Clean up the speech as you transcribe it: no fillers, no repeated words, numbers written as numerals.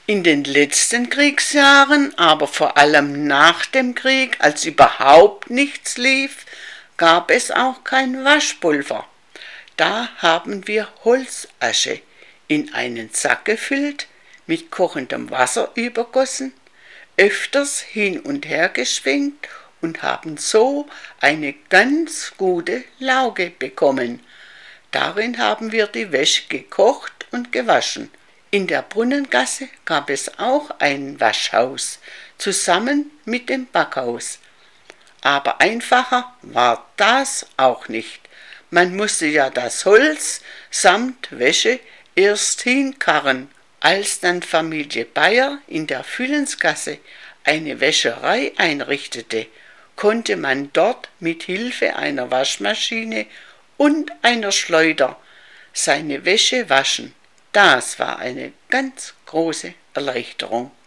In den letzten Kriegsjahren, aber vor allem nach dem Krieg, als überhaupt nichts lief, gab es auch kein Waschpulver. Da haben wir Holzasche in einen Sack gefüllt, mit kochendem Wasser übergossen, öfters hin und her geschwenkt und haben so eine ganz gute Lauge bekommen. Darin haben wir die Wäsche gekocht und gewaschen. In der Brunnengasse gab es auch ein Waschhaus, zusammen mit dem Backhaus. Aber einfacher war das auch nicht. Man musste ja das Holz samt Wäsche erst hinkarren. Als dann Familie Bayer in der Füllensgasse eine Wäscherei einrichtete, konnte man dort mit Hilfe einer Waschmaschine und einer Schleuder seine Wäsche waschen. Das war eine ganz große Erleichterung.